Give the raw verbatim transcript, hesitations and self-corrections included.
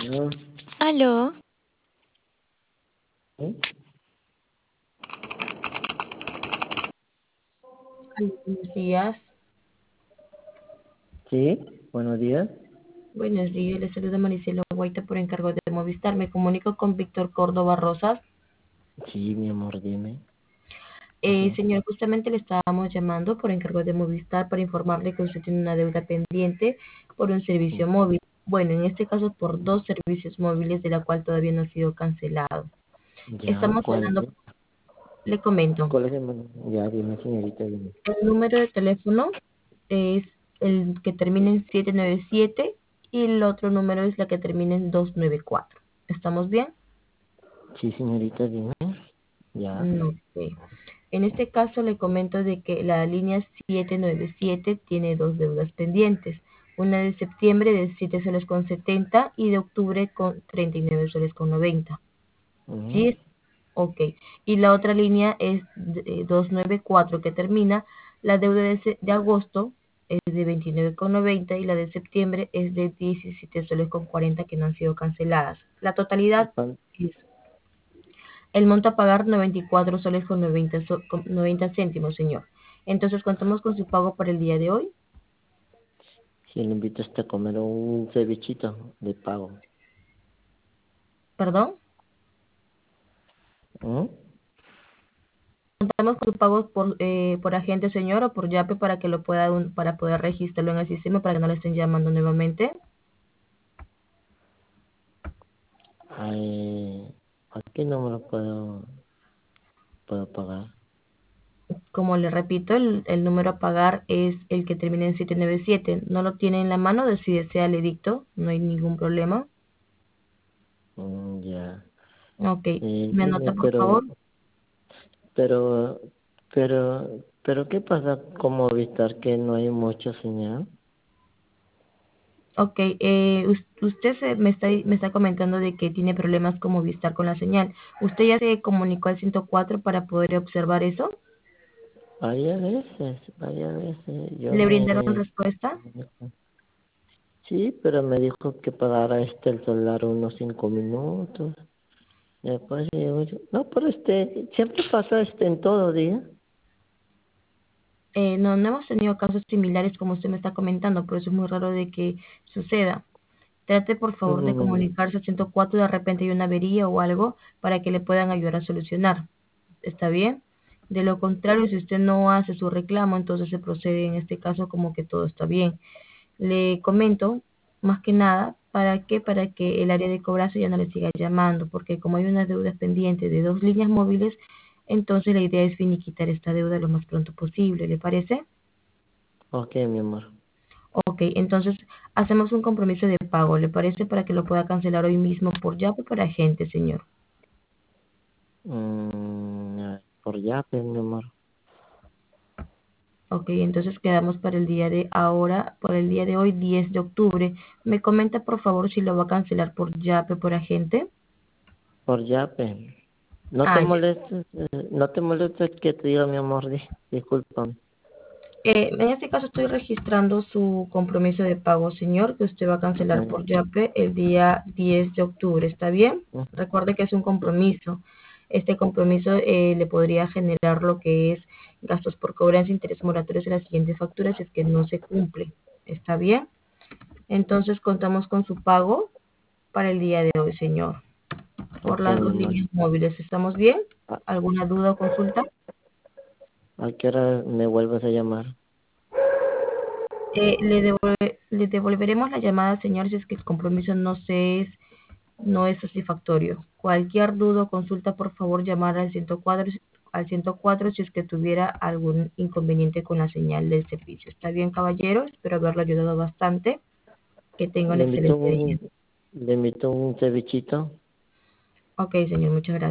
Aló, Aló, ¿sí? Aló, buenos días. Sí, buenos días. Buenos días, les saluda Maricela Guaita por encargo de Movistar. Me comunico con Víctor Córdoba Rosas. Sí, mi amor, dime. Eh, Ajá. señor, justamente le estábamos llamando por encargo de Movistar para informarle que usted tiene una deuda pendiente por un servicio móvil. Bueno, en este caso por dos servicios móviles de la cual todavía no ha sido cancelado. Ya, Estamos ¿cuál hablando, es? le comento, ¿Cuál es el menú? Ya, dime, señorita, dime. el número de teléfono es el que termina en siete nueve siete y el otro número es la que termina en dos nueve cuatro. ¿Estamos bien? Sí, señorita, dime. Ya. Mm, ok. En este caso le comento de que la línea siete nueve siete tiene dos deudas pendientes. Una de septiembre de siete soles con setenta y de octubre con treinta y nueve soles con noventa. Ujú. ¿Sí? Ok. Y la otra línea es de- eh, doscientos noventa y cuatro que termina. La deuda de, se- de agosto es de veintinueve con noventa y la de septiembre es de diecisiete soles con cuarenta que no han sido canceladas. La totalidad ¿Cuán- es el monto a pagar noventa y cuatro soles con noventa, so- con noventa céntimos, señor. Entonces, contamos con su pago para el día de hoy. Si le invito a usted a comer un cevichito de pago. Perdón. ¿Mm? Contamos con su pago por, eh, por agente, señor, o por Yape para que lo pueda un- para poder registrarlo en el sistema para que no le estén llamando nuevamente. Ay, ¿a qué número puedo, puedo pagar? Como le repito, el, el número a pagar es el que termina en siete nueve siete. No lo tiene en la mano, de si desea le dicto, no hay ningún problema. Mm, ya. Ok, Eh, me dime, anota por favor. pero, pero, pero, pero, ¿qué pasa con Movistar que no hay mucha señal? Ok, eh, us- usted se, me, está, me está comentando de que tiene problemas con Movistar con la señal. ¿Usted ya se comunicó al ciento cuatro para poder observar eso? Varias veces, varias veces. Yo ¿Le me... brindaron respuesta? Sí, pero me dijo que pagara este el celular unos cinco minutos. Después digo yo, no, pero este, siempre pasa este en todo día. Eh, no, no hemos tenido casos similares como usted me está comentando, por eso es muy raro de que suceda. Trate por favor de Mm, comunicarse al ciento cuatro, de repente hay una avería o algo para que le puedan ayudar a solucionar. ¿Está bien? De lo contrario, si usted no hace su reclamo, entonces se procede en este caso como que todo está bien. Le comento, más que nada, ¿para qué? Para que el área de cobranza ya no le siga llamando, porque como hay una deuda pendiente de dos líneas móviles, entonces la idea es finiquitar esta deuda lo más pronto posible, ¿le parece? ok, mi amor. Ok, entonces hacemos un compromiso de pago, ¿le parece? Para que lo pueda cancelar hoy mismo por ya o por agente, señor. Mm, ay, por ya, pues, mi amor. Ok, entonces quedamos para el día de ahora, por el día de hoy, diez de octubre. ¿Me comenta por favor si lo va a cancelar por Yape o por agente? Por ya, pues. No te Ah, ya. molestes, eh, no te molestes que te diga, mi amor, di, discúlpame. Eh, en este caso estoy registrando su compromiso de pago, señor, que usted va a cancelar Ujú, por Yape el día diez de octubre, ¿está bien? ujú. Recuerde que es un compromiso. Este compromiso eh, le podría generar lo que es gastos por cobranza, intereses moratorios en las siguientes facturas si es que no se cumple. ¿Está bien? Entonces contamos con su pago para el día de hoy, señor, por Ok, las mi dos amor. líneas móviles. ¿Estamos bien? ¿A, ¿Alguna duda o consulta? a qué hora me vuelves a llamar? Eh, le, devolve- le devolveremos la llamada, señor, si es que el compromiso no se es, no es satisfactorio. Cualquier duda o consulta, por favor, llamar al ciento cuatro, al ciento cuatro si es que tuviera algún inconveniente con la señal del servicio. ¿Está bien, caballero? Espero haberlo ayudado bastante. Que tenga un Le invito excelente día. un, le invito un cevichito. Ok, señor, muchas gracias.